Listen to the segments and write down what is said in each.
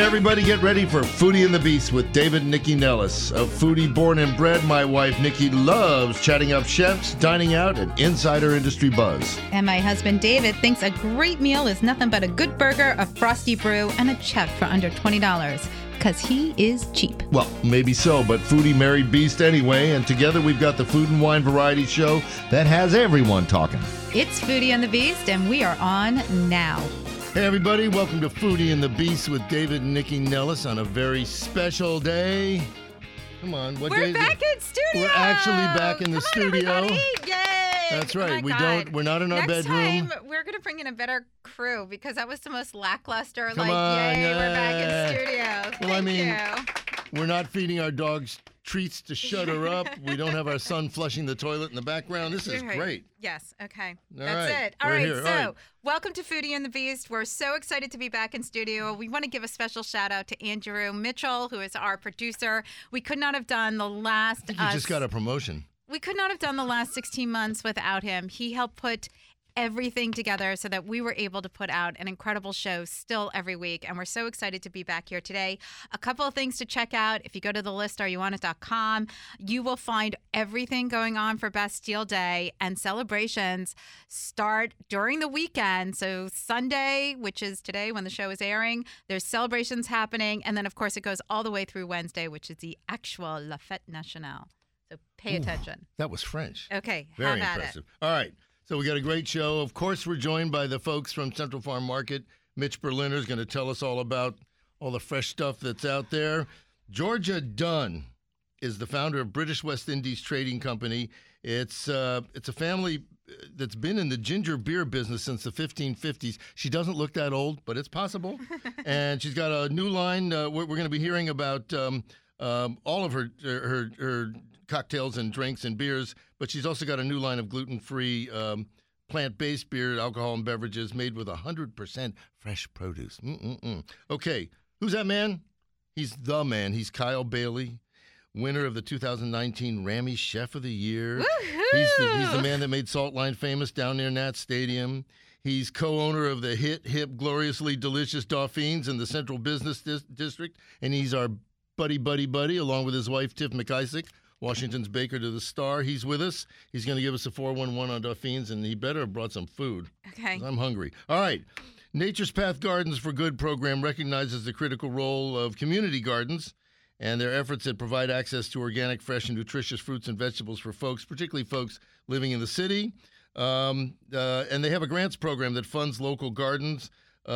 everybody, get ready for Foodie and the Beast with David and Nikki Nellis. A foodie born and bred, my wife Nikki loves chatting up chefs, dining out, and insider industry buzz. And my husband David thinks a great meal is nothing but a good burger, a frosty brew, and a check for under $20. Because he is cheap. Well, maybe so, but Foodie married Beast anyway, and together we've got the Food and Wine Variety Show that has everyone talking. It's Foodie and the Beast, and we are on now. Hey everybody, welcome to Foodie and the Beast with David and Nikki Nellis on a very special day. Come on, what day We're is back it? in studio. We're actually back in the Come studio. On, everybody. Yay! That's right. Oh my God. We're not in our Next bedroom. time, we're going to bring in a better crew because that was the most lackluster. Come yay, on, we're back in studio. Well, I mean, you. We're not feeding our dogs treats to shut her up. We don't have our son flushing the toilet in the background. This is great. Yes, okay. All That's right. it. All We're right, here. so All right. welcome to Foodie and the Beast. We're so excited to be back in studio. We want to give a special shout out to Andrew Mitchell, who is our producer. We could not have done the last... I think you just got a promotion. We could not have done the last 16 months without him. He helped put everything together so that we were able to put out an incredible show still every week. And we're so excited to be back here today. A couple of things to check out. If you go to the list, areyouonit.com, you will find everything going on for Bastille Day, and celebrations start during the weekend. So Sunday, which is today when the show is airing, there's celebrations happening. And then, of course, it goes all the way through Wednesday, which is the actual La Fête Nationale. So pay attention. That was French. Okay, Very have impressive. At it. All right. So we got a great show. Of course, we're joined by the folks from Central Farm Market. Mitch Berliner is going to tell us all about all the fresh stuff that's out there. Georgia Dunn is the founder of British West Indies Trading Company. It's a family that's been in the ginger beer business since the 1550s. She doesn't look that old, but it's possible. And she's got a new line. We're going to be hearing about all of her cocktails and drinks and beers, but she's also got a new line of gluten-free, plant-based beer, alcohol, and beverages made with 100% fresh produce. Okay, who's that man? He's the man. He's Kyle Bailey, winner of the 2019 Rammy Chef of the Year. Woo-hoo! He's the man that made Salt Line famous down near Nat Stadium. He's co-owner of the hip, gloriously delicious Dauphines in the Central Business District, and he's our buddy, along with his wife, Tiff McIsaac, Washington's baker to the star. He's with us. He's going to give us a 411 on Dauphines, and he better have brought some food. Okay. 'Cause I'm hungry. All right. Nature's Path Gardens for Good program recognizes the critical role of community gardens and their efforts that provide access to organic, fresh, and nutritious fruits and vegetables for folks, particularly folks living in the city. And they have a grants program that funds local gardens.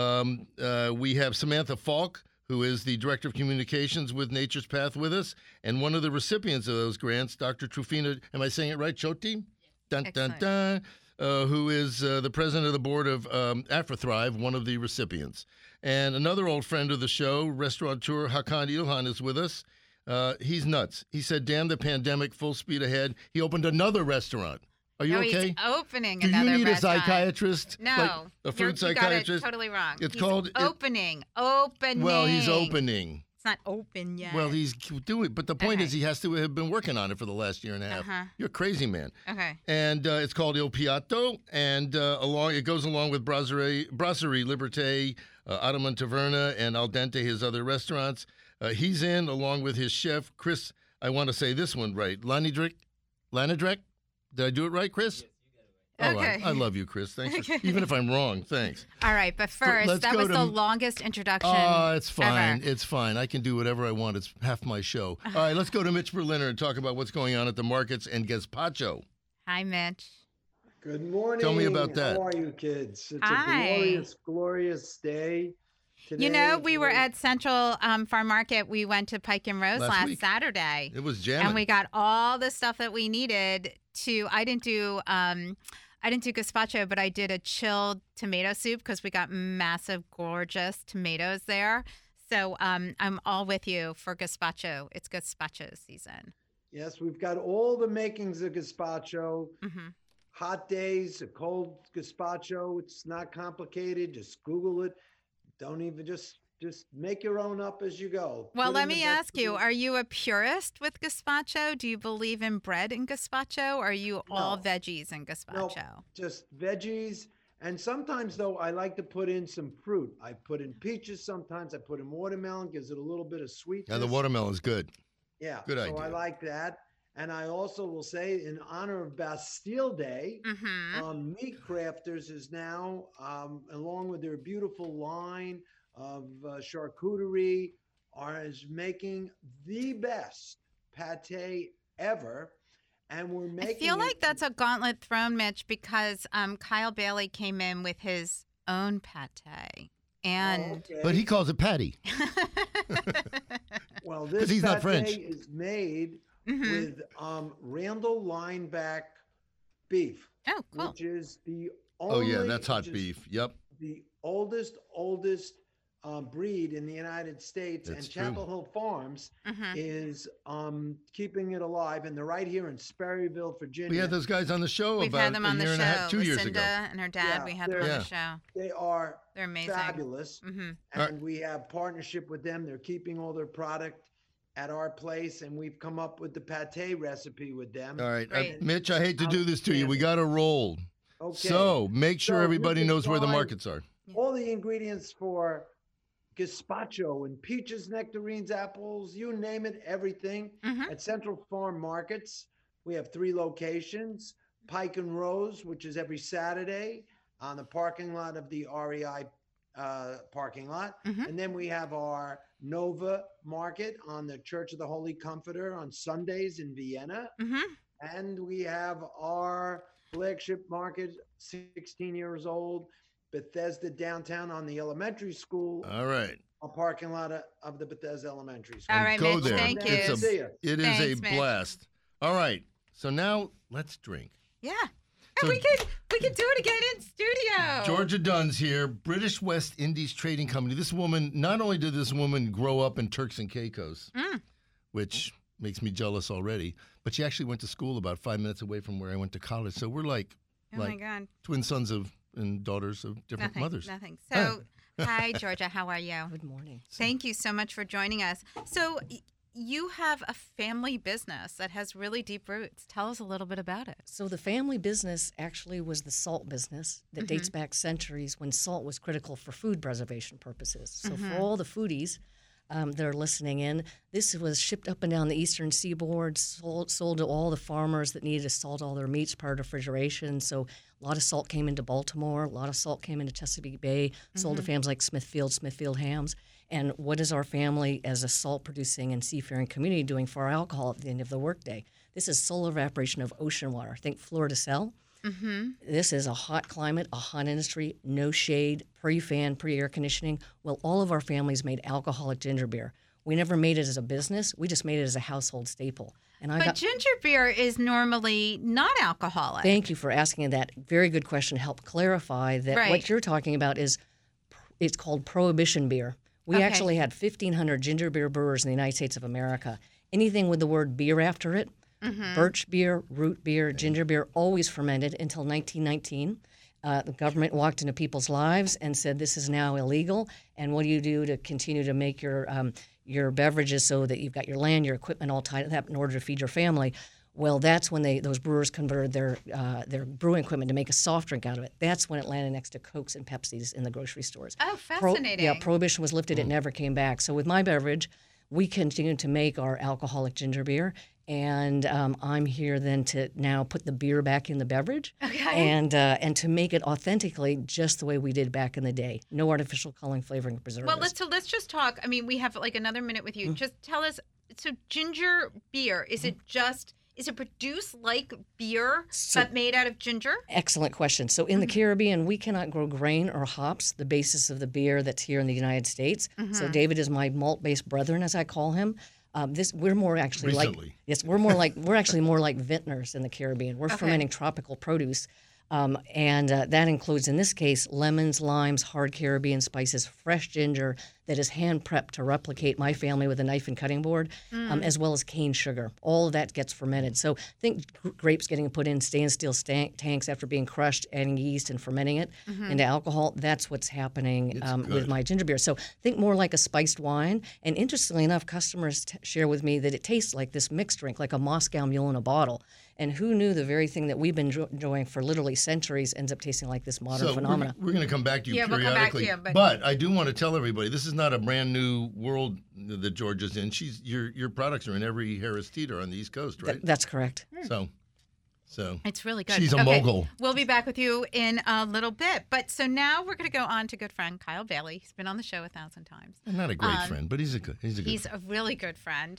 We have Samantha Falk, who is the Director of Communications with Nature's Path, with us, and one of the recipients of those grants, Dr. Trufina, am I saying it right, Choti? Dun, dun, dun, who is the president of the board of AfriThrive, one of the recipients. And another old friend of the show, restaurateur Hakan Ilhan, is with us. He's nuts. He said, damn the pandemic, full speed ahead. He opened another restaurant. Are you okay? He's opening Do another you need restaurant. a psychiatrist? No. Like a food psychiatrist? You got it totally wrong. It's he's called... opening. Well, he's opening. It's not open yet. Well, he's doing it. But the point is he has to have been working on it for the last year and a half. Uh-huh. You're a crazy man. Okay. And it's called Il Piatto. And it goes along with Brasserie Liberté, Ottoman Taverna, and Al Dente, his other restaurants. He's in along with his chef, Chris, I want to say this one right, Lanidrek? Did I do it right, Chris? Oh, Okay. I love you, Chris. Thanks. Even if I'm wrong, thanks. All right, but first, that was the longest introduction it's fine. ever. It's fine. I can do whatever I want. It's half my show. All right, let's go to Mitch Berliner and talk about what's going on at the markets and gazpacho. Hi, Mitch. Good morning. Tell me about that. How are you, kids? It's Hi. a glorious, glorious day today. You know, we were at Central Farm Market. We went to Pike and Rose Last last week. Saturday. It was jamming. And we got all the stuff that we needed to. I didn't do gazpacho, but I did a chilled tomato soup because we got massive, gorgeous tomatoes there. So I'm all with you for gazpacho. It's gazpacho season. Yes, we've got all the makings of gazpacho. Mm-hmm. Hot days, a cold gazpacho. It's not complicated. Just Google it. Don't even just make your own up as you go. Well, Put let in the me ask you, vegetables. are you a purist with gazpacho? Do you believe in bread in gazpacho? Or are you all No. veggies in gazpacho? Just veggies And sometimes, though, I like to put in some fruit. I put in peaches sometimes. I put in watermelon, gives it a little bit of sweetness. Yeah, the watermelon's good. Yeah. Good So I idea. like that. And I also will say, in honor of Bastille Day, Meat Crafters is now, along with their beautiful line of charcuterie, is making the best pate ever. And we're making I feel like it- that's a gauntlet thrown, Mitch, because Kyle Bailey came in with his own pate. And okay. But he calls it patty. Well, this he's not pate French. is made with Randall Lineback beef, oh, cool. which is the Oh, only. yeah, that's hot which is beef. Yep. The oldest breed in the United States, That's and Chapel true. Hill Farms is keeping it alive, and they're right here in Sperryville, Virginia. We had those guys on the show We've about had them on a the year show. and a half, 2 years Lucinda ago. and her dad, Yeah, we had them on they're- the show. They are They're amazing. fabulous, Mhm. and we have partnership with them. They're keeping all their product at our place, and we've come up with the pate recipe with them. All right. Great. Mitch, I hate to do this to you. We got to roll. Okay. So make sure So you everybody can knows where the find markets are. all the ingredients for gazpacho and peaches, nectarines, apples, you name it, everything at Central Farm Markets. We have 3 locations: Pike and Rose, which is every Saturday on the parking lot of the REI parking lot. And then we have our Nova Market on the Church of the Holy Comforter on Sundays in Vienna. And we have our flagship market, 16 years old, Bethesda downtown on the elementary school, All right. a parking lot of the Bethesda Elementary School. All right, Go Mitch, there. thank you. It's See ya. It is Thanks, a Mitch. blast. All right. So now let's drink. Yeah. So- And we could do it again in studio. Georgia Dunn's here, British West Indies Trading Company. This woman, not only did this woman grow up in Turks and Caicos, which makes me jealous already, but she actually went to school about 5 minutes away from where I went to college. So we're like, Oh my God. twin sons of and daughters of different mothers. Nothing. So, hi, Georgia. How are you? Good morning. Thank you so much for joining us. So, you have a family business that has really deep roots. Tell us a little bit about it. So the family business actually was the salt business that dates back centuries when salt was critical for food preservation purposes. So for all the foodies that are listening in, this was shipped up and down the eastern seaboard, sold to all the farmers that needed to salt all their meats prior to refrigeration. So a lot of salt came into Baltimore, a lot of salt came into Chesapeake Bay, sold to families like Smithfield Hams. And what is our family as a salt-producing and seafaring community doing for our alcohol at the end of the workday? This is solar evaporation of ocean water. Think Florida Cell. This is a hot climate, a hot industry, no shade, pre-fan, pre-air conditioning. Well, all of our families made alcoholic ginger beer. We never made it as a business. We just made it as a household staple. And But ginger beer is normally not alcoholic. Thank you for asking that. Very good question. Help clarify that Right. what you're talking about is, it's called prohibition beer. We Okay. actually had 1,500 ginger beer brewers in the United States of America. Anything with the word beer after it, birch beer, root beer, ginger beer, always fermented until 1919. The government walked into people's lives and said, this is now illegal, and what do you do to continue to make your beverages so that you've got your land, your equipment all tied up in order to feed your family? Well, that's when those brewers converted their brewing equipment to make a soft drink out of it. That's when it landed next to Cokes and Pepsis in the grocery stores. Oh, fascinating. Prohibition was lifted. It never came back. So with my beverage, we continue to make our alcoholic ginger beer. And I'm here then to now put the beer back in the beverage, and to make it authentically just the way we did back in the day. No artificial coloring, flavoring, preservatives. Well, let's just talk. I mean, we have like another minute with you. Just tell us. So, ginger beer, is it produced like beer but made out of ginger? Excellent question. So in the Caribbean, we cannot grow grain or hops, the basis of the beer that's here in the United States. So David is my malt-based brethren, as I call him. We're more actually Recently. we're actually more like vintners in the Caribbean. We're fermenting tropical produce. And that includes, in this case, lemons, limes, hard Caribbean spices, fresh ginger, that is hand prepped to replicate my family with a knife and cutting board, as well as cane sugar. All of that gets fermented. So think grapes getting put in stainless steel tanks after being crushed, adding yeast and fermenting it into alcohol. That's what's happening with my ginger beer. So think more like a spiced wine. And interestingly enough, customers share with me that it tastes like this mixed drink, like a Moscow Mule in a bottle. And who knew the very thing that we've been enjoying for literally centuries ends up tasting like this modern phenomenon. We're going to come back to you we'll come back to periodically. you, but I do want to tell everybody, this is not a brand new world that Georgia's in. Your products are in every Harris Teeter on the East Coast, right? That's correct. So it's really good. She's a mogul. We'll be back with you in a little bit. But so now we're going to go on to good friend Kyle Bailey. He's been on the show 1,000 times. Not a great friend, but he's a good He's a really good friend.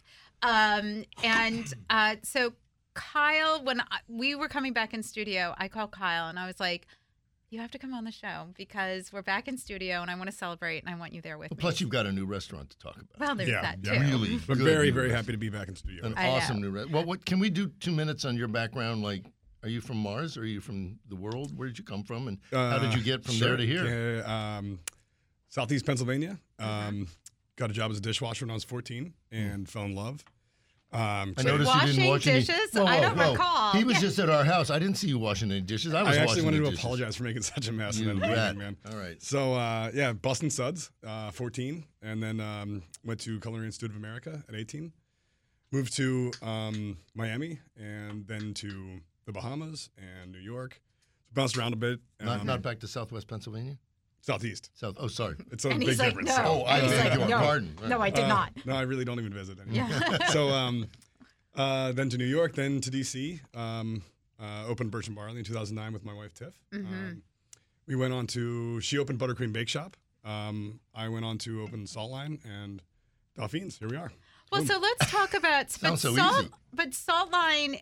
So Kyle, when we were coming back in studio, I called Kyle and I was like, you have to come on the show because we're back in studio and I want to celebrate and I want you there with me. Plus, you've got a new restaurant to talk about. Well, there's that too. Really I'm very, very happy to be back in studio. An awesome new restaurant. What can we do 2 minutes on your background? Like, are you from Mars? Or are you from the world? Where did you come from? And how did you get from there to here? Southeast Pennsylvania. Got a job as a dishwasher when I was 14 and fell in love. I noticed you didn't wash dishes? I don't recall. He was just at our house. I didn't see you washing any dishes. I actually wanted to apologize for making such a mess. You and then rat. man. All right. So, Boston Suds, 14. And then went to Culinary Institute of America at 18. Moved to Miami and then to the Bahamas and New York. Bounced around a bit. Not back to Southwest Pennsylvania? Southeast. Oh, sorry. It's a big difference. No. I beg your pardon. No, I did not. No, I really don't even visit anymore. Yeah. So then to New York, then to D.C., opened Birch and Barley in 2009 with my wife, Tiff. We went on to, she opened Buttercream Bake Shop. I went on to open Salt Line and Dauphines. Here we are. Well, so let's talk about Sounds so easy. But Salt Line,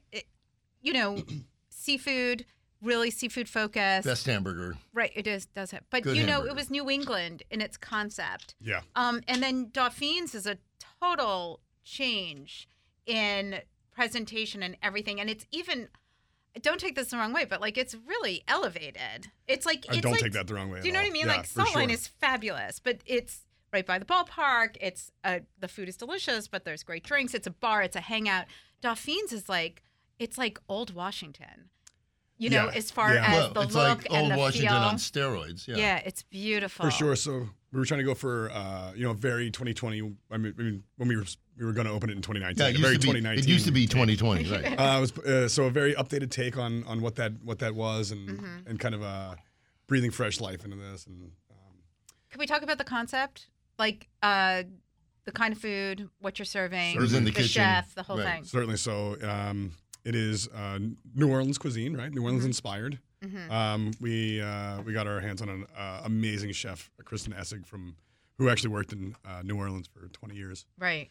seafood, really seafood focused. Best hamburger. Right, it does have. But Good hamburger. it was New England in its concept. Yeah. And then Dauphines is a total change in presentation and everything. And it's even, don't take this the wrong way, but like it's really elevated. It's like don't take that the wrong way. Do you know what I mean? Yeah, like Salt Line is fabulous, but it's right by the ballpark. It's the food is delicious, but there's great drinks. It's a bar. It's a hangout. Dauphines is it's like old Washington. As far as the it's look like and old the Washington feel. on steroids. Yeah, It's beautiful. For sure. So we were trying to go for, very 2020. I mean, when we were going to open it in 2019. Yeah, it used to be 2020, right? It was so a very updated take on what that was and kind of breathing fresh life into this. And can we talk about the concept, like the kind of food, what you're serving, Who's in the kitchen. chef, the whole Right. thing? certainly, so it is New Orleans cuisine, right? New Orleans inspired. We got our hands on an amazing chef, Kristen Essig, who actually worked in New Orleans for 20 years. Right.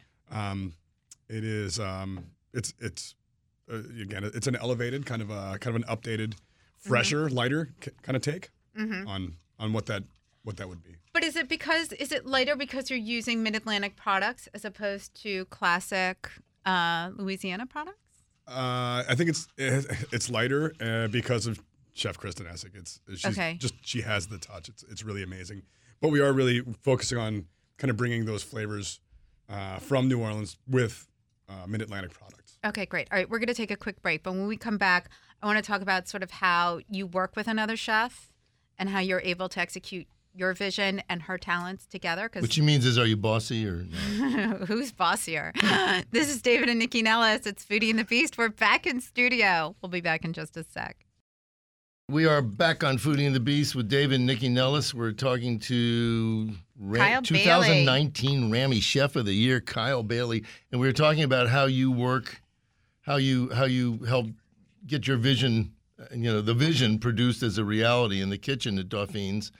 It is it's again it's an elevated kind of an updated, fresher, lighter kind of take on what that would be. But is it lighter because you're using Mid-Atlantic products as opposed to classic Louisiana products? I think it's lighter because of Chef Kristen Essig. She has the touch. It's really amazing. But we are really focusing on kind of bringing those flavors from New Orleans with Mid-Atlantic products. Okay, great. All right, we're going to take a quick break. But when we come back, I want to talk about sort of how you work with another chef and how you're able to execute your vision and her talents together. Which she means is, are you bossy or no? Who's bossier? This is David and Nikki Nellis. It's Foodie and the Beast. We're back in studio. We'll be back in just a sec. We are back on Foodie and the Beast with David and Nikki Nellis. We're talking to Kyle 2019 Rammy Chef of the Year, Kyle Bailey, and we were talking about how you work, how you help get your vision, the vision produced as a reality in the kitchen at Dauphines.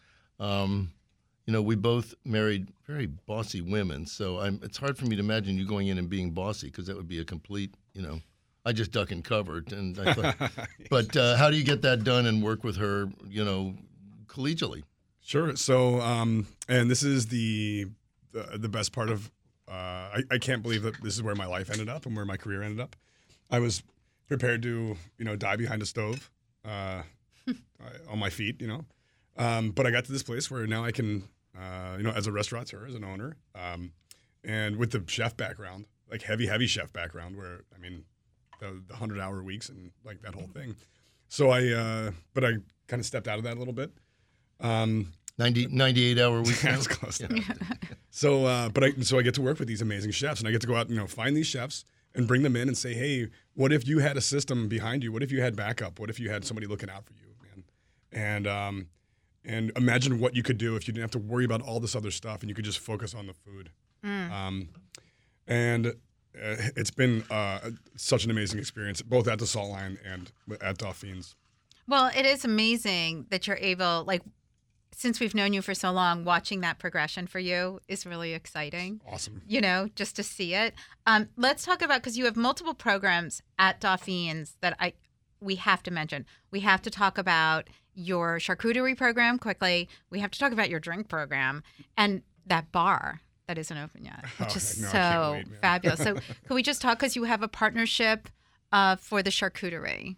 We both married very bossy women, so it's hard for me to imagine you going in and being bossy because that would be a complete, I just duck and cover. And I thought, but how do you get that done and work with her, collegially? Sure. So, and this is the best part of. I can't believe that this is where my life ended up and where my career ended up. I was prepared to, die behind a stove, on my feet, but I got to this place where now I can as a restaurateur, as an owner, and with the chef background, like heavy chef background, where I mean, the 100-hour weeks and like that whole thing. So but I kind of stepped out of that a little bit. 98-hour week. That's close to that. So, so I get to work with these amazing chefs, and I get to go out and find these chefs and bring them in and say, hey, what if you had a system behind you? What if you had backup? What if you had somebody looking out for you, man? And imagine what you could do if you didn't have to worry about all this other stuff and you could just focus on the food. It's been such an amazing experience, both at the Salt Line and at Dauphines. Well, it is amazing that you're able, like, since we've known you for so long, watching that progression for you is really exciting. Awesome. Just to see it. Let's talk about, because you have multiple programs at Dauphines that we have to mention. We have to talk about your charcuterie program quickly. We have to talk about your drink program and that bar that isn't open yet, which is so fabulous. So can we just talk, because you have a partnership for the charcuterie?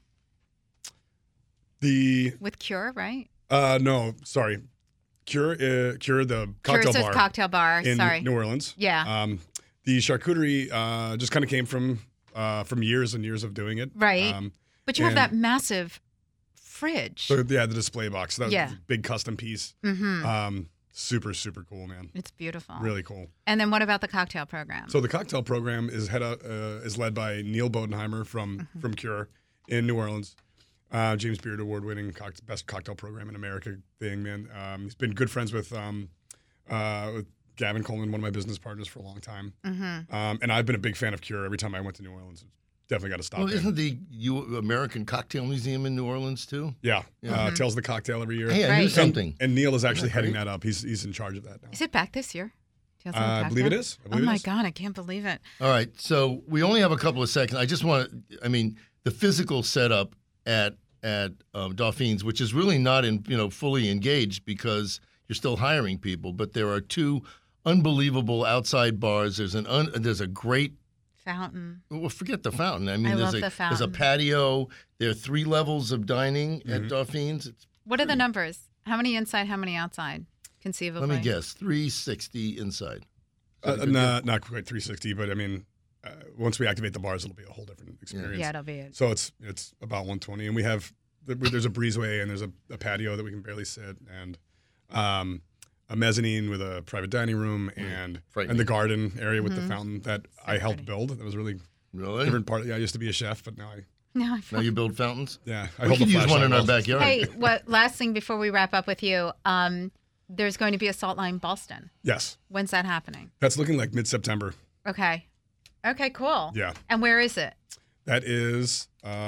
With Cure, right? No, sorry. Cure, the cocktail bar in New Orleans. Yeah. The charcuterie just kind of came from years and years of doing it. Right. But you have that massive fridge. So, the display box. That was a big custom piece. Mm-hmm. Super, super cool, man. It's beautiful. Really cool. And then what about the cocktail program? So the cocktail program is led by Neil Bodenheimer from Cure in New Orleans. James Beard Award-winning best cocktail program in America thing, man. He's been good friends with Gavin Coleman, one of my business partners, for a long time. Mm-hmm. And I've been a big fan of Cure every time I went to New Orleans. Definitely got to stop. Well, isn't the American Cocktail Museum in New Orleans too? Yeah. Tells the cocktail every year. Hey, I knew something. And Neil is actually heading that up. He's in charge of that now. Is it back this year? I believe it is. Oh my God, I can't believe it. All right, so we only have a couple of seconds. I just want to, the physical setup at Dauphines, which is really not fully engaged because you're still hiring people, but there are two unbelievable outside bars. There's a great fountain. Well, forget the fountain. I love the fountain. There's a patio. There are 3 levels of dining at Dauphines. What are the numbers? How many inside? How many outside? Conceivably. Let me guess. 360 inside. Not quite 360, but once we activate the bars, it'll be a whole different experience. Yeah, it'll be it. So it's about 120, and we have there's a breezeway and there's a patio that we can barely sit, and a mezzanine with a private dining room and the garden area with the fountain that I helped build. That was really different part. Yeah, I used to be a chef, but now you build fountains. Yeah, we could use one in our backyard. Hey, last thing before we wrap up with you? There's going to be a Salt Line Boston. Yes. When's that happening? That's looking like mid-September. Okay, cool. Yeah. And where is it? That is.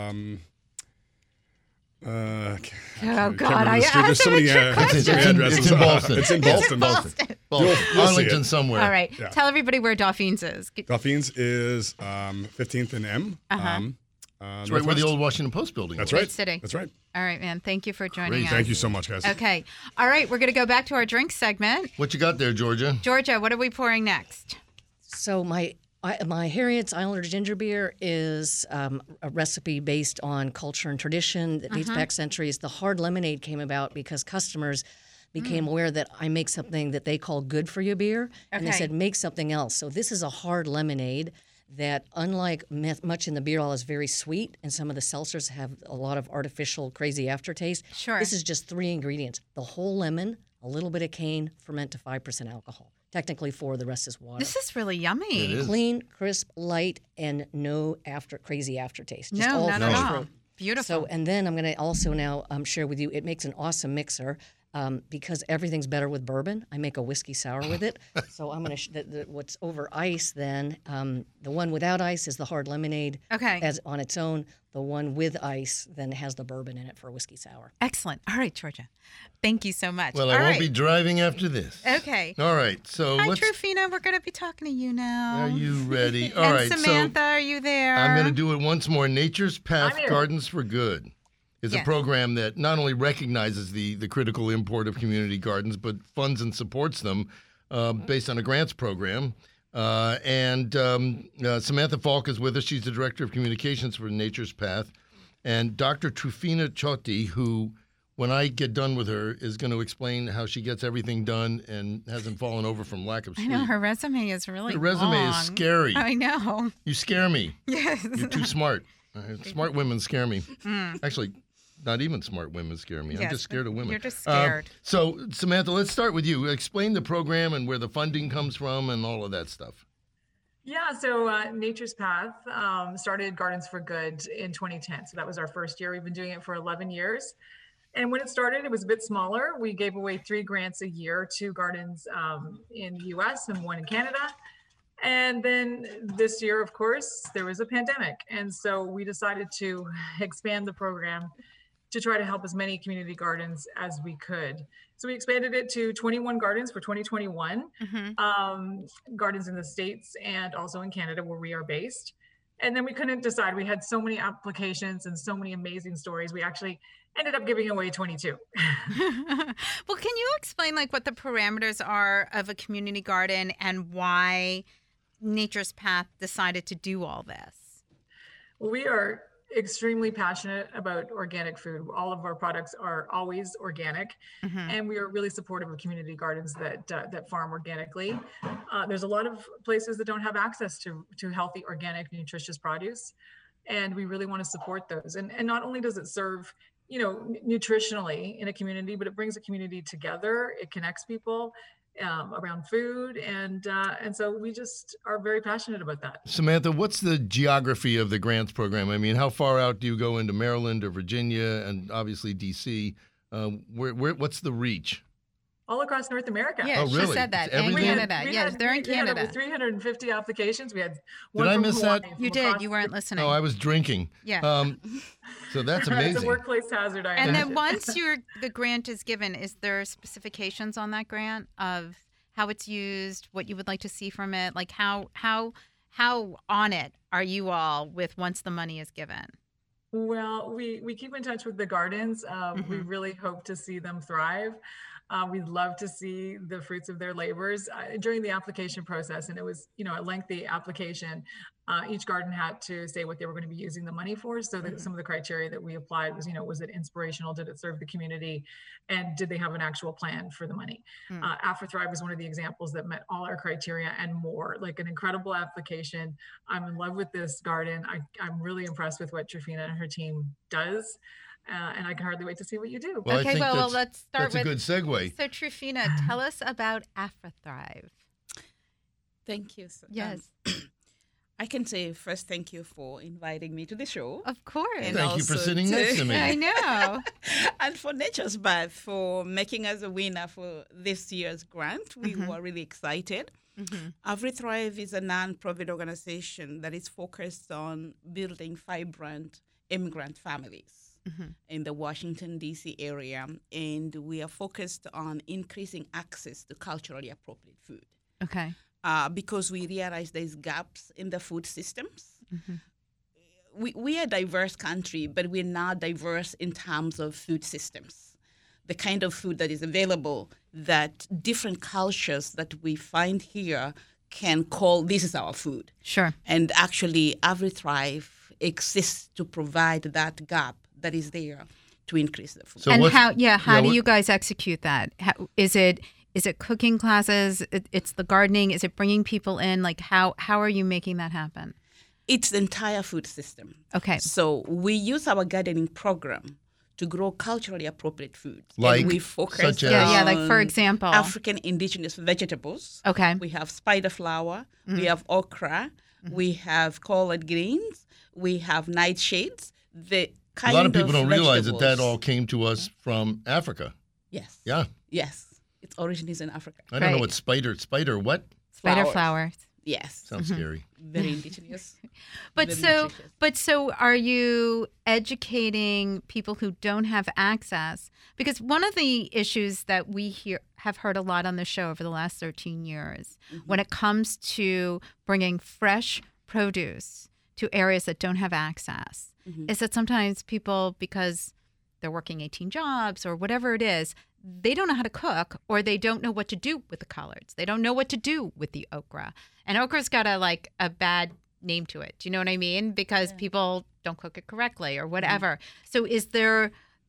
Oh God! I there's so many addresses. It's in Boston. It's in Boston. Arlington somewhere. All right. Yeah. Tell everybody where Dauphines is. Dauphines is 15th and M. It's right where the old Washington Post building That's was. right. City. That's right. All right, man. Thank you for joining us. Thank you so much, guys. Okay. All right. We're going to go back to our drink segment. What you got there, Georgia? Georgia, what are we pouring next? So my Harriet's Islander ginger beer is a recipe based on culture and tradition that dates back centuries. The hard lemonade came about because customers became aware that I make something that they call good for you beer, and they said make something else. So this is a hard lemonade that, unlike much in the beer hall, is very sweet, and some of the seltzers have a lot of artificial crazy aftertaste. Sure. This is just 3 ingredients: the whole lemon, a little bit of cane, ferment to 5% alcohol. Technically 4, the rest is water. This is really yummy. It is. Clean, crisp, light, and no crazy aftertaste. Just No, all not fresh at all. fruit. Beautiful. So, and then I'm going to also now share with you, it makes an awesome mixer because everything's better with bourbon. I make a whiskey sour with it. So I'm going to, what's over ice then, the one without ice is the hard lemonade as on its own. The one with ice then has the bourbon in it for a whiskey sour. Excellent. All right, Georgia. Thank you so much. Well, I won't be driving after this. Okay. All right. So Hi, Trufina. We're going to be talking to you now. Are you ready? All and right. Samantha, are you there? I'm going to do it once more. Nature's Path Gardens for Good is a program that not only recognizes the critical import of community gardens, but funds and supports them based on a grants program. Samantha Falk is with us. She's the Director of Communications for Nature's Path. And Dr. Trufina Chotti, who when I get done with her, is going to explain how she gets everything done and hasn't fallen over from lack of I sleep. know her resume is really Her resume is long. scary. I know. You scare me. Yes. You're too smart. Smart women scare me. Actually, not even smart women scare me. I'm Yes, just scared of women. you're just scared. So, Samantha, let's start with you. Explain the program and where the funding comes from and all of that stuff. Yeah, so Nature's Path started Gardens for Good in 2010. So that was our first year. We've been doing it for 11 years. And when it started, it was a bit smaller. We gave away 3 grants a year to gardens in the US and 1 in Canada. And then this year, of course, there was a pandemic. And so we decided to expand the program to try to help as many community gardens as we could. So we expanded it to 21 gardens for 2021, gardens in the States and also in Canada where we are based. And then we couldn't decide. We had so many applications and so many amazing stories. We actually ended up giving away 22. Well, can you explain like what the parameters are of a community garden and why Nature's Path decided to do all this? Well, we are extremely passionate about organic food. All of our products are always organic, and we are really supportive of community gardens that farm organically. There's a lot of places that don't have access to healthy, organic, nutritious produce, and we really want to support those. And not only does it serve, nutritionally in a community, but it brings a community together. It connects people around food, and so we just are very passionate about that. Samantha, what's the geography of the grants program? I mean, how far out do you go into Maryland or Virginia and obviously D.C.? What's the reach? All across North America. Yeah, Oh, really? she said that. It's And everything? Canada. Yes, they're in We had Canada. over 350 applications. We had one Did I from miss Hawaii, that? from You did. across You weren't listening. Oh, I was drinking. Yeah. So that's It's a amazing. workplace hazard. I And then imagine. once the grant is given, is there specifications on that grant of how it's used, what you would like to see from it? Like how on it are you all with once the money is given? Well, we keep in touch with the gardens. We really hope to see them thrive. We'd love to see the fruits of their labors during the application process. And it was, a lengthy application. Each garden had to say what they were going to be using the money for. So that some of the criteria that we applied was, was it inspirational? Did it serve the community? And did they have an actual plan for the money? AfriThrive was one of the examples that met all our criteria and more. Like an incredible application. I'm in love with this garden. I'm really impressed with what Trifina and her team does. And I can hardly wait to see what you do. Well, I Okay, think well, let's start that's with a good segue. So Trifina, tell us about AfriThrive. Thank you. Yes. I can say first thank you for inviting me to the show. Of course. And Thank you for also sitting next to me. I know. And for Nature's Path for making us a winner for this year's grant. We were really excited. AfriThrive is a non-profit organization that is focused on building vibrant immigrant families in the Washington, D.C. area. And we are focused on increasing access to culturally appropriate food. Okay. Because we realize there's gaps in the food systems. We are a diverse country, but we're not diverse in terms of food systems. The kind of food that is available that different cultures that we find here can call, this is our food. Sure. And actually, AfriThrive exists to provide that gap that is there to increase the food. So And what's- how do what- you guys execute that? Is it cooking classes? It's the gardening? Is it bringing people in? Like how are you making that happen? It's the entire food system. Okay. So we use our gardening program to grow culturally appropriate foods. Like, and we focus such as- Yeah, like for on example. African indigenous vegetables. Okay. We have spider flower, we have okra, we have collard greens, we have nightshades. The A kind lot of people don't realize that vegetables- all came to us from Africa. Yes. Yeah. Yes. Its origin is in Africa. I don't know Right. what spider what? Spider Flowers. flowers. Yes. Sounds scary. Very indigenous. But very so nutritious. are you educating people who don't have access? Because one of the issues that we have heard a lot on the show over the last 13 years when it comes to bringing fresh produce to areas that don't have access is that sometimes people, because they're working 18 jobs or whatever it is, they don't know how to cook, or they don't know what to do with the collards. They don't know what to do with the okra. And okra's got a bad name to it. Do you know what I mean? Because people don't cook it correctly or whatever. So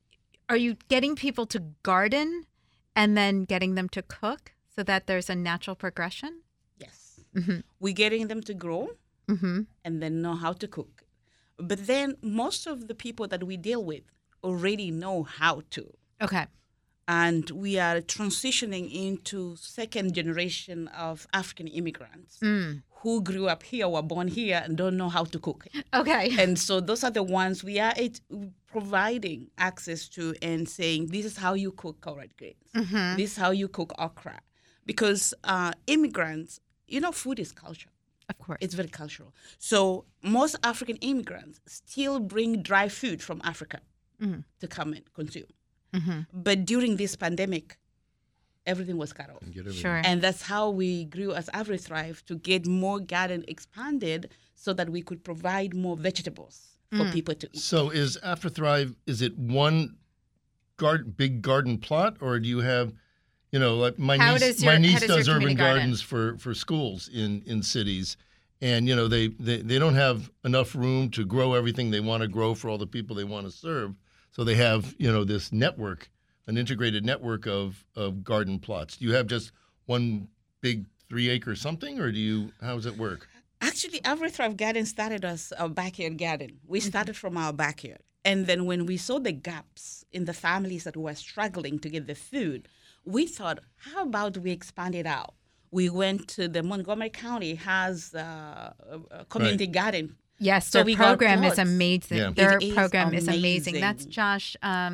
are you getting people to garden and then getting them to cook so that there's a natural progression? Yes. Mm-hmm. We're getting them to grow Mm-hmm. and then know how to cook. But then most of the people that we deal with already know how to. Okay. And we are transitioning into second generation of African immigrants who grew up here, were born here, and don't know how to cook. Okay. And so those are the ones we are providing access to and saying, this is how you cook collard greens. Mm-hmm. This is how you cook okra. Because immigrants, food is culture. Of course. It's very cultural. So most African immigrants still bring dry food from Africa to come and consume. Mm-hmm. But during this pandemic, everything was cut off. Sure. And that's how we grew as AfriThrive, to get more garden expanded so that we could provide more vegetables for people to eat. So is AfriThrive, is it one big garden plot, or do you have, like my niece does urban gardens for schools in cities, and they don't have enough room to grow everything they want to grow for all the people they want to serve. So they have, this network, an integrated network of garden plots. Do you have just one big 3-acre something, or how does it work? Actually, AfriThrive Garden started as a backyard garden. We started from our backyard. And then when we saw the gaps in the families that were struggling to get the food, we thought, how about we expand it out? We went to the Montgomery County has a community garden. Yes, So their we got program is plots. amazing. Yeah. Their It is program is amazing. amazing. That's Josh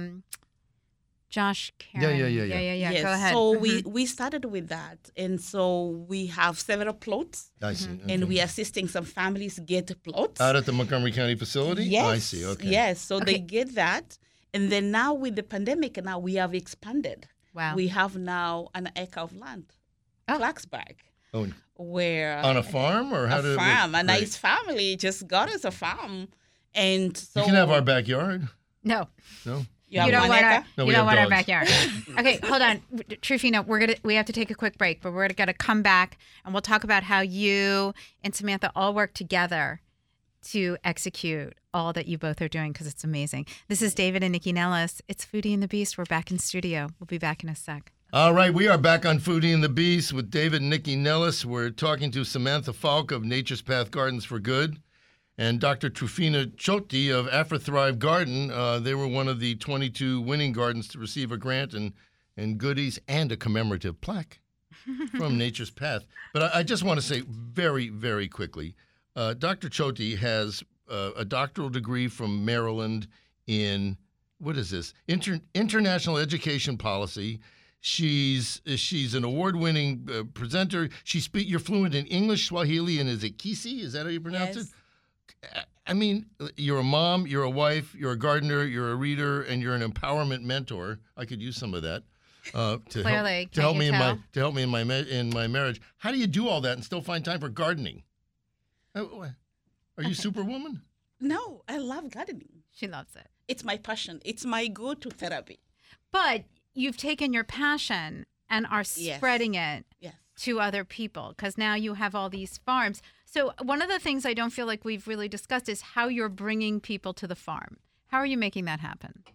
Karen. Yeah. Yes. Go ahead. So Mhm. we started with that. And so we have several plots. I see. And Okay. we are assisting some families get plots. Out at the Montgomery County facility? Yes. Oh, I see. Okay. Yes. So Okay. they get that. And then now with the pandemic, now we have expanded. Wow. We have now an acre of land, Oh. Clarksburg, Oh, where on a farm, or how a did it work? farm, a Right. nice family just got us a farm. And so You can have our backyard. No. No? you have You don't one want acre? No, you we don't have want our dogs. backyard. Okay, hold on, Trufino. We have to take a quick break, but we're gonna come back and we'll talk about how you and Samantha all work together to execute all that you both are doing, because it's amazing. This is David and Nikki Nellis. It's Foodie and the Beast. We're back in studio. We'll be back in a sec. All right, we are back on Foodie and the Beast with David and Nikki Nellis. We're talking to Samantha Falk of Nature's Path Gardens for Good and Dr. Trufina Choti of AfriThrive Garden. They were one of the 22 winning gardens to receive a grant and goodies and a commemorative plaque from Nature's Path. But I just want to say very, very quickly, Dr. Choti has a doctoral degree from Maryland in, what is this, international education policy. She's an award-winning presenter. You're fluent in English, Swahili, and is it Kisi? Is that how you pronounce Yes. it? I mean, you're a mom, you're a wife, you're a gardener, you're a reader, and you're an empowerment mentor. I could use some of that Clearly, to help can't me you in my marriage. How do you do all that and still find time for gardening? Are you Superwoman? No, I love gardening. She loves it. It's my passion. It's my go-to therapy. But you've taken your passion and are Yes. spreading it Yes. to other people, because now you have all these farms. So one of the things I don't feel like we've really discussed is how you're bringing people to the farm. How are you making that happen?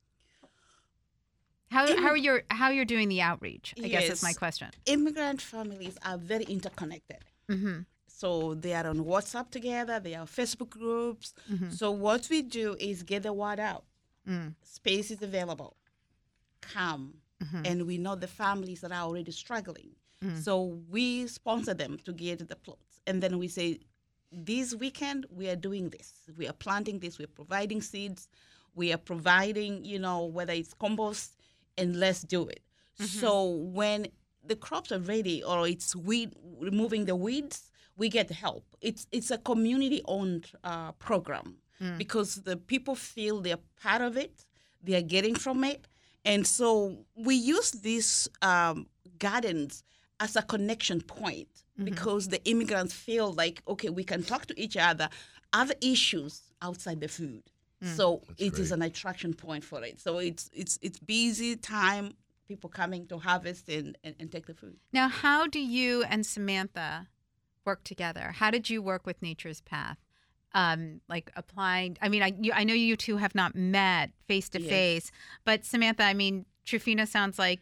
How you're doing the outreach, I guess is my Yes. question. Immigrant families are very interconnected. Mm-hmm. So they are on WhatsApp together, they are Facebook groups. Mm-hmm. So what we do is get the word out. Mm. Space is available. Come. Mm-hmm. And we know the families that are already struggling. Mm. So we sponsor them to get the plots. And then we say, this weekend, we are doing this. We are planting this. We're providing seeds. We are providing, whether it's compost, and let's do it. Mm-hmm. So when the crops are ready or it's removing the weeds, we get help. It's a community-owned program because the people feel they're part of it. They are getting from it. And so we use these gardens as a connection point because the immigrants feel like, okay, we can talk to each other, other issues outside the food. So it is an attraction point for it. So it's busy time, people coming to harvest and take the food. Now, how do you and Samantha work together? How did you work with Nature's Path? like applying? I mean, I know you two have not met face to face, but Samantha, I mean, Trufina sounds like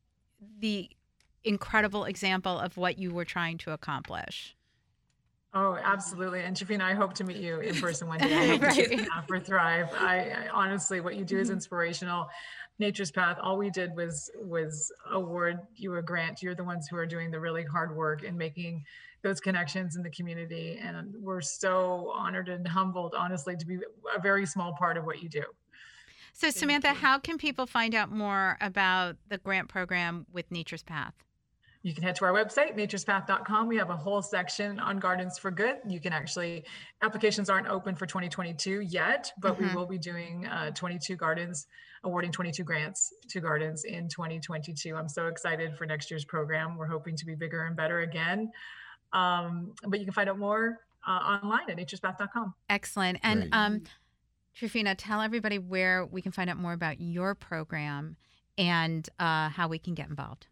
the incredible example of what you were trying to accomplish. Oh, absolutely. And Trufina, I hope to meet you in person one day. I hope to see for Thrive. I honestly, what you do is inspirational. Nature's Path, all we did was award you a grant. You're the ones who are doing the really hard work and making those connections in the community. And we're so honored and humbled, honestly, to be a very small part of what you do. So Samantha, how can people find out more about the grant program with Nature's Path? You can head to our website, naturespath.com. We have a whole section on Gardens for Good. You can actually, applications aren't open for 2022 yet, but we will be doing 22 gardens, awarding 22 grants to gardens in 2022. I'm so excited for next year's program. We're hoping to be bigger and better again. But you can find out more online at naturespath.com. Excellent. And Trufina, tell everybody where we can find out more about your program and how we can get involved.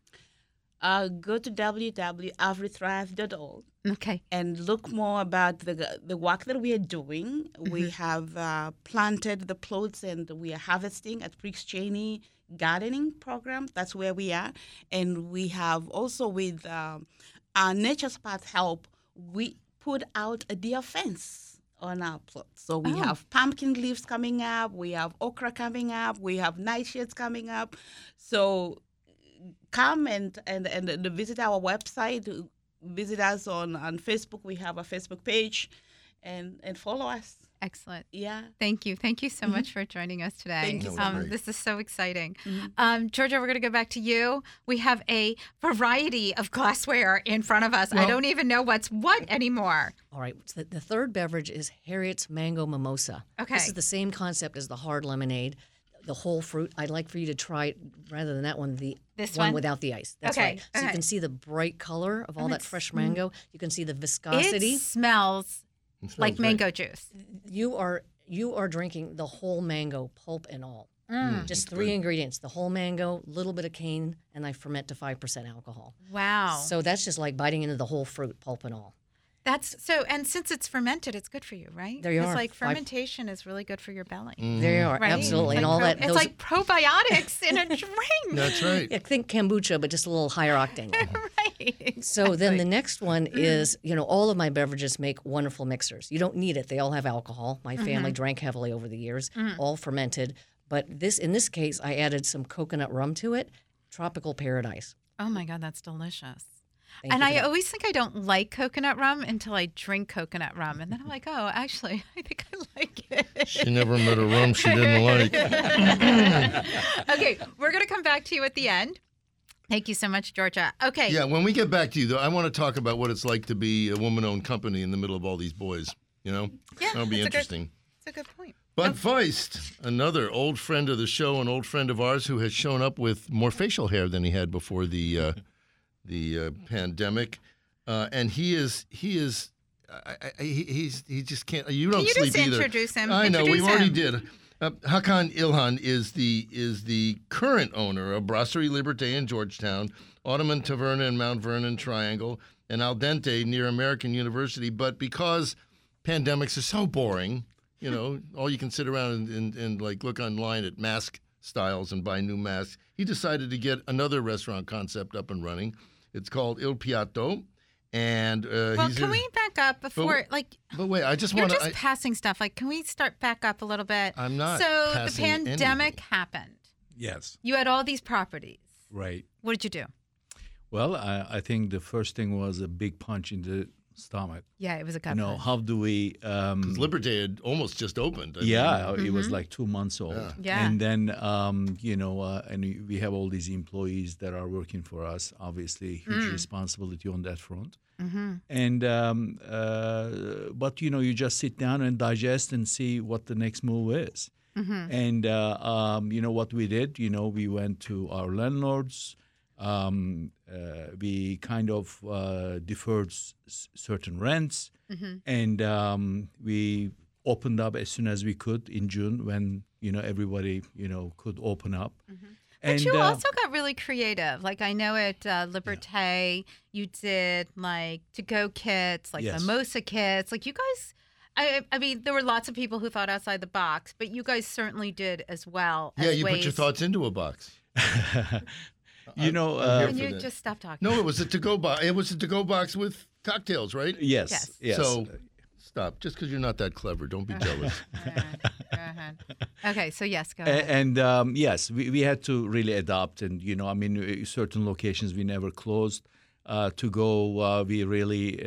Go to www.everythrive.org. Okay. And look more about the work that we are doing. We have planted the plots and we are harvesting at Prix Cheney Gardening Program. That's where we are. And we have also with our Nature's Path help, we put out a deer fence on our plots. So we have pumpkin leaves coming up. We have okra coming up. We have nightshades coming up. So come and visit our website, visit us on Facebook. We have a Facebook page, and follow us. Excellent. Yeah. Thank you. Thank you so much for joining us today. Thank you. This is so exciting. Georgia, we're going to go back to you. We have a variety of glassware in front of us. I don't even know what's what anymore. All right. So the third beverage is Harriet's Mango Mimosa. Okay. This is the same concept as the hard lemonade. The whole fruit. I'd like for you to try it rather than that one, This one one without the ice. That's Okay, right. So okay. you can see the bright color of all that fresh mango. You can see the viscosity. It smells like mango juice. You are drinking the whole mango, pulp and all. Just three ingredients: the whole mango, little bit of cane, and I ferment to 5% alcohol. Wow. So that's just like biting into the whole fruit, pulp and all. That's so, and since it's fermented, it's good for you, right? There you are. It's like fermentation is really good for your belly. There you are, Right? absolutely, It's and all like that. It's like probiotics in a drink. That's right. Yeah, think kombucha, but just a little higher octane. Right. So then the next one is, all of my beverages make wonderful mixers. You don't need it; they all have alcohol. My family drank heavily over the years, all fermented. But in this case, I added some coconut rum to it. Tropical Paradise. Oh my God, that's delicious. Thank And you for I that. always think I don't like coconut rum until I drink coconut rum. And then I'm like, oh, actually, I think I like it. She never met a rum she didn't like. Okay, we're going to come back to you at the end. Thank you so much, Georgia. Okay. Yeah, when we get back to you, though, I want to talk about what it's like to be a woman-owned company in the middle of all these boys. Yeah, That'll be interesting. That's a good point. Bud Feist, another old friend of the show, an old friend of ours who has shown up with more facial hair than he had before the pandemic, and he just can't. You don't Can you sleep just either. introduce him? I know Introduce we already him. did. Hakan İlhan is the current owner of Brasserie Liberté in Georgetown, Ottoman Taverna in Mount Vernon Triangle, and Al Dente near American University. But because pandemics are so boring, all you can sit around and like look online at mask styles and buy new masks. He decided to get another restaurant concept up and running. It's called Il Piatto, and Well, can we back up before, But wait, I just you're want just passing stuff. Like, can we start back up a little bit? I'm not So the passing pandemic anything. happened. Yes, You had all these properties. right. What did you do? Well, I think the first thing was a big punch in the stomach. Yeah, it was a gut punch. How do we? Liberté had almost just opened. I mean. Yeah, it was like 2 months old. Yeah. And then, and we have all these employees that are working for us. Obviously, huge responsibility on that front. And but you just sit down and digest and see what the next move is. And what we did. We went to our landlords. We kind of deferred certain rents, and we opened up as soon as we could in June when everybody could open up. But you also got really creative. Like, I know at Liberté, you did like to-go kits, like Yes. mimosa kits. Like, you guys I mean, there were lots of people who thought outside the box, but you guys certainly did as well. Yeah, as you put your ways- thoughts into a box. You know, I'm here Can for you that. just stop talking? No, it was a to-go box. It was a to-go box with cocktails, right? yes, Yes. yes. So stop. Just because you're not that clever, don't be jealous. Go ahead. Okay, so yes, go ahead. And yes, we had to really adapt. And, you know, I mean, certain locations we never closed. To go, we really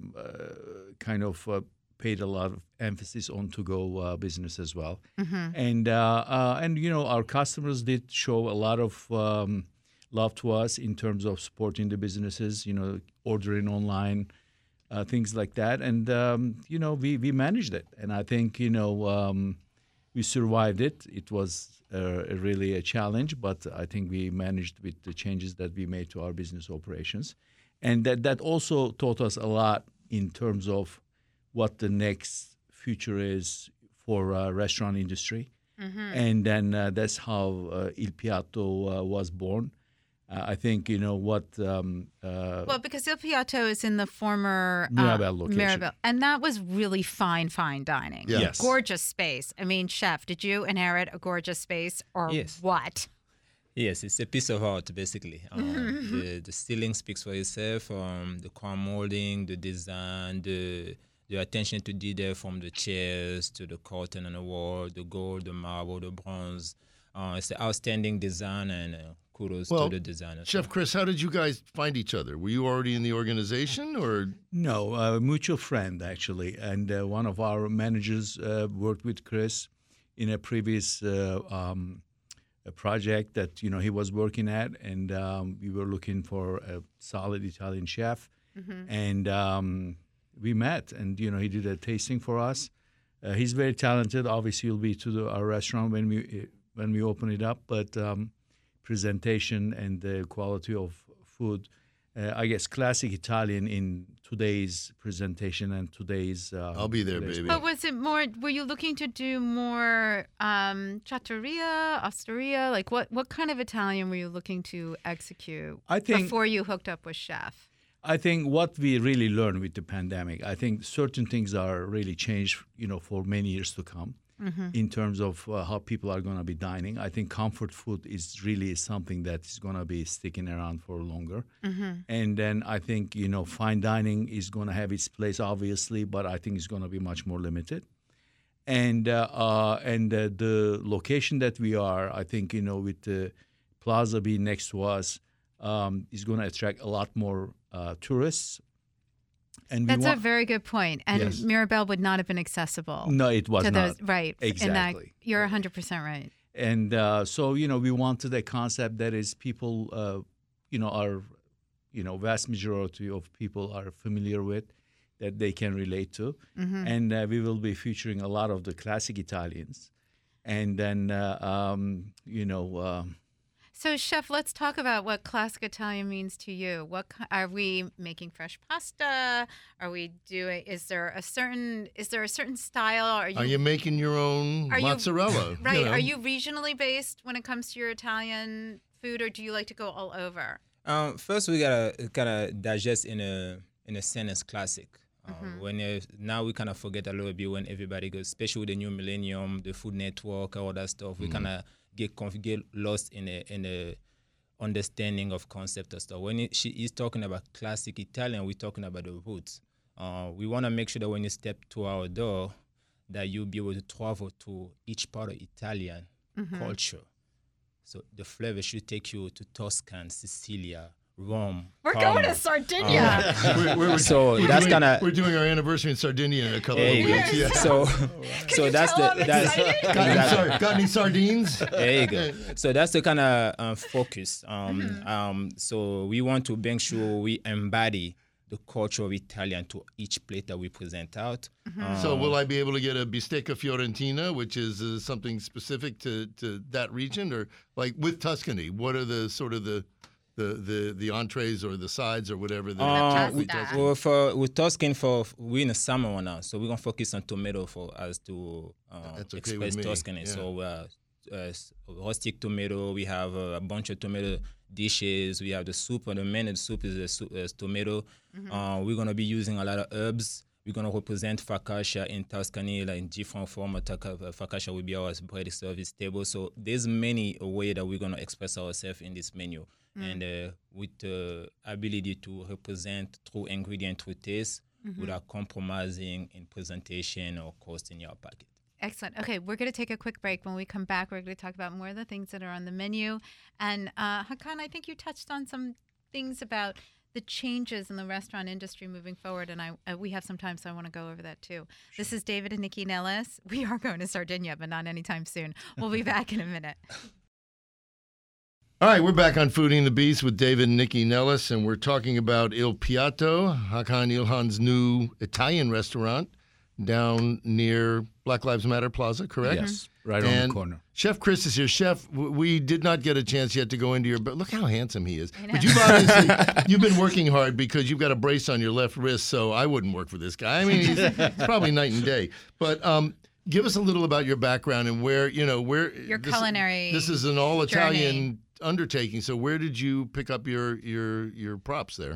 kind of paid a lot of emphasis on to-go business as well. And you know, our customers did show a lot of love to us in terms of supporting the businesses, you know, ordering online, things like that. And, you know, we managed it. And I think, you know, we survived it. It was really a challenge, but I think we managed with the changes that we made to our business operations. And that also taught us a lot in terms of what the next future is for restaurant industry. And then that's how Il Piatto was born. I think, you know, what... Well, because Il Piatto is in the former Mirabelle location. Mirabelle, and that was really fine dining. Yeah. Yes. Gorgeous space. I mean, chef, did you inherit a gorgeous space or Yes. what? Yes, it's a piece of art, basically. The ceiling speaks for itself. The crown molding, the design, the attention to detail from the chairs to the curtain on the wall, the gold, the marble, the bronze. It's an outstanding design, and kudos Well, to the designers. Chef Chris, how did you guys find each other? Were you already in the organization, or No, a mutual friend, actually. And one of our managers worked with Chris in a previous a project that, you know, he was working at. And we were looking for a solid Italian chef. And we met. And, you know, he did a tasting for us. He's very talented. Obviously, he'll be to our restaurant when we open it up. But presentation and the quality of food, I guess classic Italian in today's presentation and today's... I'll be there, today's- baby. But was it more, were you looking to do more trattoria, osteria? Like what kind of Italian were you looking to execute I think- before you hooked up with chef? I think what we really learned with the pandemic, I think certain things are really changed, you know, for many years to come in terms of how people are going to be dining. I think comfort food is really something that is going to be sticking around for longer. And then I think, you know, fine dining is going to have its place, obviously, but I think it's going to be much more limited. And the location that we are, I think, you know, with the plaza being next to us, is going to attract a lot more tourists. And That's a very good point. And Yes. Mirabelle would not have been accessible. No, it was to not. those, right. In that, Exactly. you're 100% right. And so, you know, we wanted a concept that is people, you know, are, you know, vast majority of people are familiar with, that they can relate to. And we will be featuring a lot of the classic Italians. And then, you know... So, chef, let's talk about what classic Italian means to you. Are we making fresh pasta? Are we doing? Is there a certain style? are you making your own Are you- mozzarella? right? You know? Are you regionally based when it comes to your Italian food, or do you like to go all over? First, we gotta kind of digest in a sentence classic. Now we kind of forget a little bit when everybody goes, especially with the new millennium, the Food Network, all that stuff. We kind of get lost in a understanding of concept and stuff. When she is talking about classic Italian, we're talking about the roots. We want to make sure that when you step to our door, that you'll be able to travel to each part of Italian culture. So the flavor should take you to Tuscan, Sicilia, Rome. We're Parma. going to Sardinia. So that's kind of We're doing our anniversary in Sardinia in a couple of there you go. weeks. Yeah. So that's tell I'm excited? Got any sardines? there you go. So that's the kind of focus. So we want to make sure we embody the culture of Italian to each plate that we present out. So will I be able to get a bistecca fiorentina, which is something specific to that region, or like with Tuscany? What are the sort of the entrees or the sides or whatever? With Tuscan, we're in the summer one now, so we're gonna focus on tomato for us to That's okay express with me. Tuscany. Yeah. So rustic tomato. We have a bunch of tomato dishes. We have the soup, and the main soup is tomato. We're gonna be using a lot of herbs, we're going to represent focaccia in Tuscany, like in different form. Focaccia will be our bread service table. So there's many ways that we're going to express ourselves in this menu. And with the ability to represent through ingredient, through taste, without compromising in presentation or cost in your packet. Excellent. Okay, we're going to take a quick break. When we come back, we're going to talk about more of the things that are on the menu. And Hakan, I think you touched on some things about the changes in the restaurant industry moving forward, and we have some time, so I want to go over that too. Sure. This is David and Nikki Nellis. We are going to Sardinia, but not anytime soon. We'll be back in a minute. All right, we're back on Fooding the Beast with David and Nikki Nellis, and we're talking about Il Piatto, Hakan Ilhan's new Italian restaurant down near Black Lives Matter Plaza, correct? Yes, right on the corner. Chef Chris is here. Chef, we did not get a chance yet to go into but look how handsome he is. But you've obviously, you've been working hard because you've got a brace on your left wrist, so I wouldn't work for this guy. I mean, he's probably night and day. But give us a little about your background and where your culinary. This is an all-Italian undertaking. So where did you pick up your props there?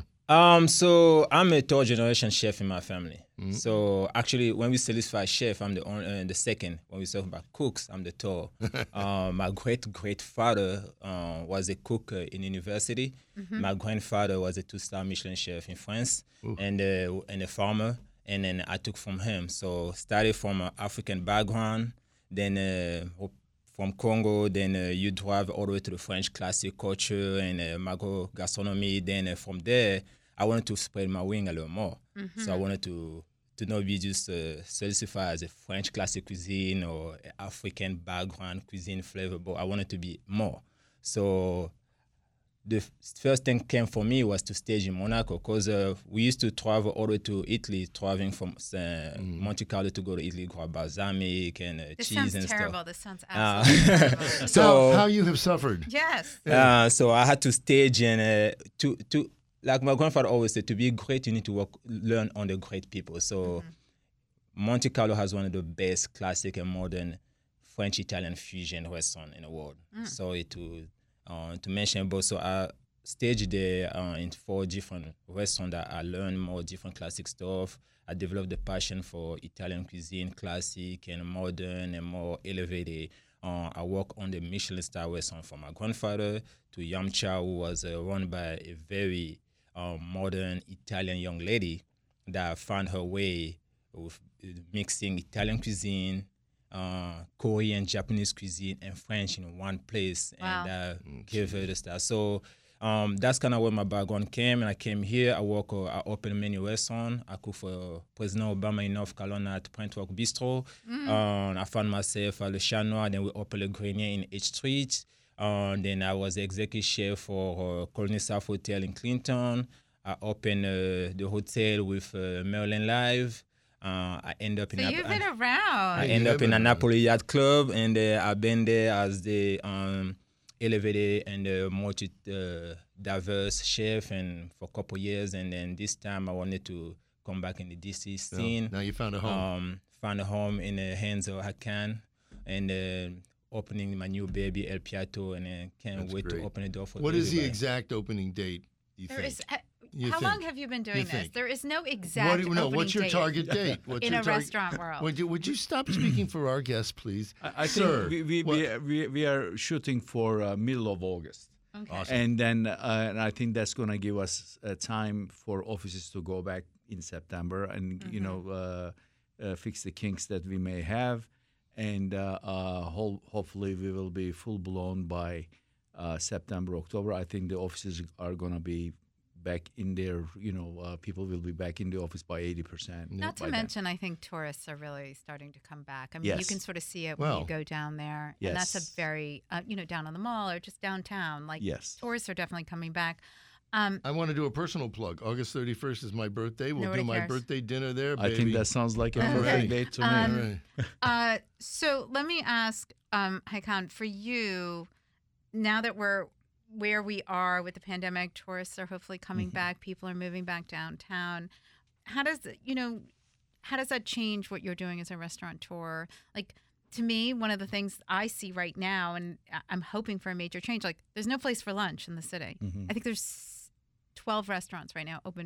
So I'm a third generation chef in my family. Mm-hmm. So actually, when we solidify chef, I'm the second. When we talk about cooks, I'm the third. My great-great-father was a cook in university. Mm-hmm. My grandfather was a 2-star Michelin chef in France and a farmer. And then I took from him. So started from an African background, then from Congo, then you drive all the way to the French classic culture and Mago gastronomy. Then from there, I wanted to spread my wing a little more. Mm-hmm. So I wanted to not be just certified as a French classic cuisine or African background cuisine flavor, but I wanted to be more. So the first thing came for me was to stage in Monaco because we used to travel all the way to Italy, traveling from Monte Carlo to go to Italy, grab balsamic and cheese and stuff. This sounds absolutely terrible. So how you have suffered. Yes. So I had to stage and to like my grandfather always said, to be great, you need to learn on the great people. So Monte Carlo has one of the best classic and modern French-Italian fusion restaurants in the world. So to mention both, so I staged there in 4 different restaurants that I learned more different classic stuff. I developed the passion for Italian cuisine, classic and modern and more elevated. I work on the Michelin star restaurant from my grandfather to Yum Chow, who was run by a very modern Italian young lady that found her way with mixing Italian cuisine, Korean, Japanese cuisine, and French in one place. Wow. And gave her the star. So that's kind of where my background came. And I came here. I opened a menu restaurant. I cook for President Obama in North Carolina at Brentwood Bistro. I found myself at Le Chat Noir. Then we opened Le Grenier in H Street. Then I was executive chef for Colony South Hotel in Clinton. I opened the hotel with Merlin Live. I end up in you've been around. I end up in a Napoli Yacht Club, and I've been there as the elevated and multi-diverse chef, and for a couple of years. And then this time I wanted to come back in the DC scene. Now you found a home. Found a home in the hands of Hakan, and opening my new baby El Piatto, and can't wait to open the door for What everybody. is the exact opening date, you think? How long have you been doing this? There is no exact opening date. What's your target date? In a restaurant world. Would you stop speaking for our guests, please? I think we are shooting for middle of August. Okay. Awesome. And then and I think that's going to give us time for offices to go back in September and, fix the kinks that we may have. And hopefully we will be full-blown by September, October. I think the offices are going to be back in there, people will be back in the office by 80%. Not to mention, I think tourists are really starting to come back. I mean, you can sort of see it when you go down there. Yes. And that's a very, down on the mall or just downtown. Tourists are definitely coming back. I want to do a personal plug. August 31st is my birthday. We'll do my birthday dinner there, baby. I think that sounds like a perfect date to me. So let me ask, Hakan, for you, now that we're where we are with the pandemic, tourists are hopefully coming back, people are moving back downtown. How does that change what you're doing as a restaurateur? Like, to me, one of the things I see right now, and I'm hoping for a major change, like there's no place for lunch in the city. I think there's 12 restaurants right now open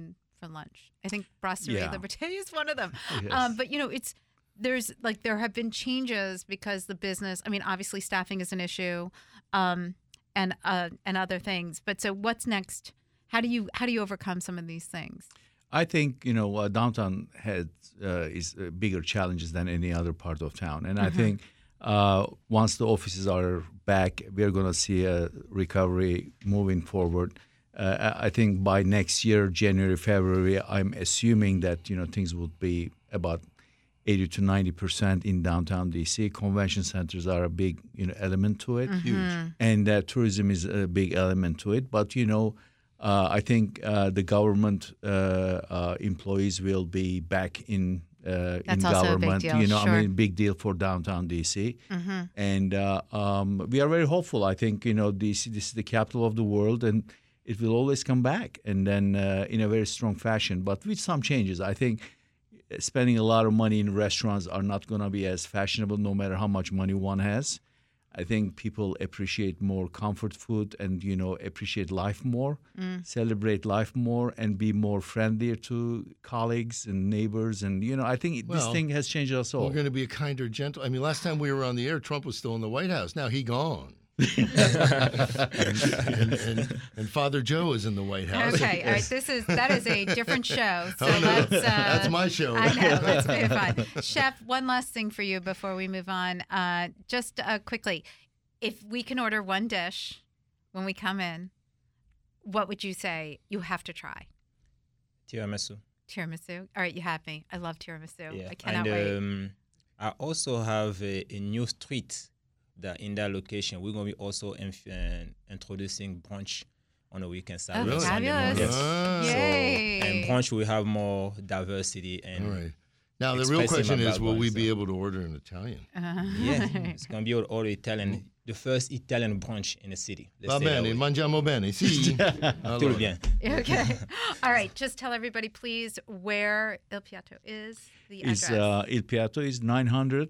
for lunch. I think Brasserie Yeah. Liberté is one of them. Yes. But there have been changes because the business. I mean, obviously staffing is an issue, and other things. But so what's next? How do you overcome some of these things? I think downtown is bigger challenges than any other part of town, and I think once the offices are back, we are going to see a recovery moving forward. I think by next year, January, February, I'm assuming that things would be about 80 to 90% in downtown DC. Convention centers are a big element to it, and tourism is a big element to it. But I think the government employees will be back in government. A big deal. Big deal for downtown DC, and we are very hopeful. I think DC, this is the capital of the world, and it will always come back, and then in a very strong fashion, but with some changes. I think spending a lot of money in restaurants are not going to be as fashionable, no matter how much money one has. I think people appreciate more comfort food and, appreciate life more, celebrate life more, and be more friendlier to colleagues and neighbors. And, I think this thing has changed us all. We're going to be a kinder, gentle. I mean, last time we were on the air, Trump was still in the White House. Now he gone. and Father Joe is in the White House. Okay, all right. That is a different show. So let's. That's my show. I know. Let's move on. Chef, one last thing for you before we move on. Just quickly, if we can order one dish when we come in, what would you say you have to try? Tiramisu. Tiramisu. All right, you have me. I love tiramisu. Yeah. I cannot wait. I also have a new street that in that location. We're going to be also introducing brunch on the weekends. Oh, fabulous. Yes. Yay. So, and brunch, we have more diversity. And all right. Now, the real question is, will we be able to order in Italian? Yeah, it's going to be able to order Italian. The first Italian brunch in the city. Va bene, mangiamo bene, sì. Tutto bien. Okay. All right. Just tell everybody, please, where Il Piatto is, the address. Il Piatto is 900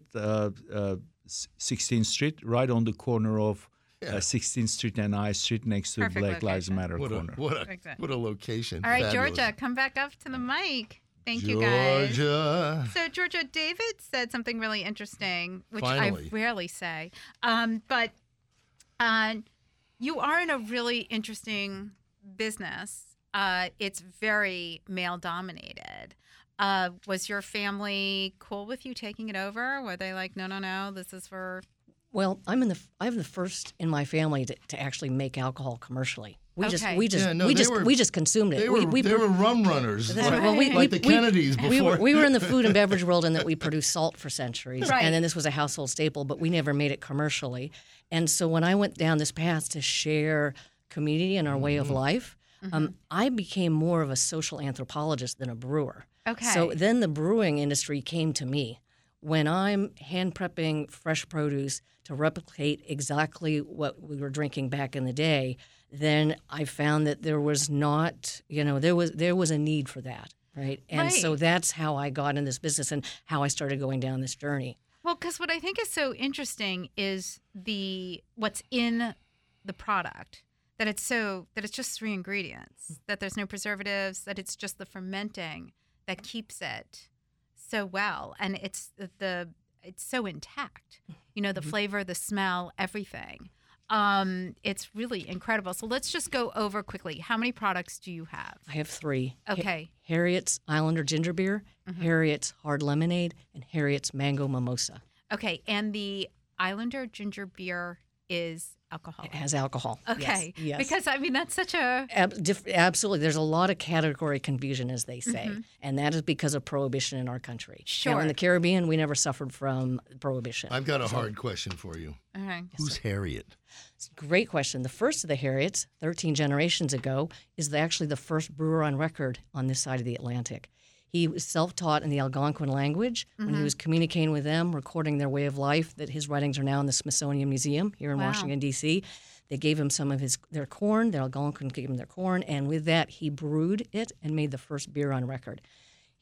16th Street, right on the corner of 16th Street and I Street, next to Perfect Black Lives location. Matter corner. What a location. All right, Fabulous. Georgia, come back up to the mic. Thank you, guys. Georgia. So, Georgia, David said something really interesting, which Finally. I rarely say. But you are in a really interesting business. It's very male-dominated. Was your family cool with you taking it over? Were they like, no, this is for... Well, I'm the first in my family to actually make alcohol commercially. We just consumed it. They were rum runners, like the Kennedys before. We were in the food and beverage world in that we produced salt for centuries, right. And then this was a household staple, but we never made it commercially. And so when I went down this path to share community and our way of life, I became more of a social anthropologist than a brewer. Okay. So then the brewing industry came to me. When I'm hand prepping fresh produce to replicate exactly what we were drinking back in the day, then I found that there was not, there was a need for that, right? And so that's how I got in this business and how I started going down this journey. Well, because what I think is so interesting is what's in the product. That it's just 3 ingredients, that there's no preservatives, that it's just the fermenting that keeps it so well, and it's so intact. The flavor, the smell, everything. It's really incredible. So let's just go over quickly. How many products do you have? I have 3. Okay. Harriet's Islander Ginger Beer, Harriet's Hard Lemonade, and Harriet's Mango Mimosa. Okay, and the Islander Ginger Beer is alcohol. It has alcohol. Okay. Yes. Because, that's such a... Absolutely. There's a lot of category confusion, as they say, and that is because of prohibition in our country. Sure. Now, in the Caribbean, we never suffered from prohibition. I've got a hard question for you. Okay. Who's Harriet? Great question. The first of the Harriets, 13 generations ago, is actually the first brewer on record on this side of the Atlantic. He was self-taught in the Algonquin language. When he was communicating with them, recording their way of life, that his writings are now in the Smithsonian Museum here in Washington, D.C. They gave him some of their corn. The Algonquin gave him their corn, and with that, he brewed it and made the first beer on record.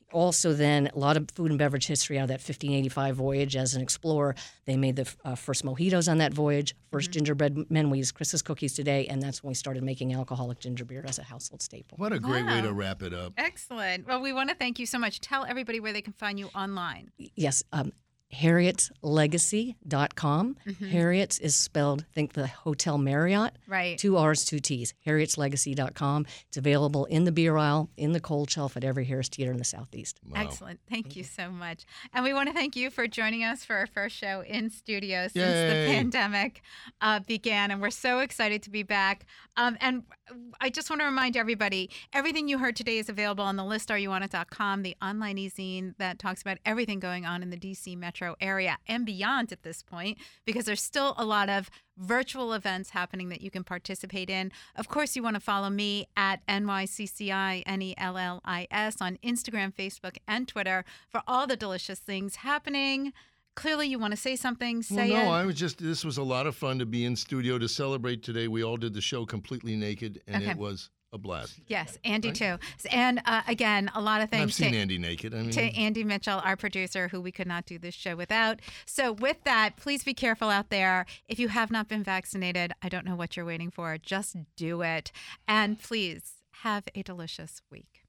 also then a lot of food and beverage history out of that 1585 voyage. As an explorer, they made the first mojitos on that voyage, first gingerbread men. We use Chris's cookies today, and that's when we started making alcoholic ginger beer as a household staple. What a great way to wrap it up. Excellent. Well, we want to thank you so much. Tell everybody where they can find you online. Yes, Harriet'sLegacy.com. Harriet's is spelled, think the Hotel Marriott. Right. 2 R's, 2 T's. Harriet'sLegacy.com. It's available in the beer aisle, in the cold shelf at every Harris Theater in the Southeast. Wow. Excellent. Thank you so much. And we want to thank you for joining us for our first show in studio since the pandemic began. And we're so excited to be back. And I just want to remind everybody, everything you heard today is available on the listareyounit.com, the online e-zine that talks about everything going on in the D.C. metro area and beyond at this point, because there's still a lot of virtual events happening that you can participate in. Of course, you want to follow me at NYCCINELLIS on Instagram, Facebook, and Twitter for all the delicious things happening. Clearly, you want to say something, say it. This was a lot of fun to be in studio to celebrate today. We all did the show completely naked, and it was a blast. Yes, Andy too. And again, a lot of thanks I've seen Andy naked. to Andy Mitchell, our producer, who we could not do this show without. So with that, please be careful out there. If you have not been vaccinated, I don't know what you're waiting for. Just do it. And please have a delicious week.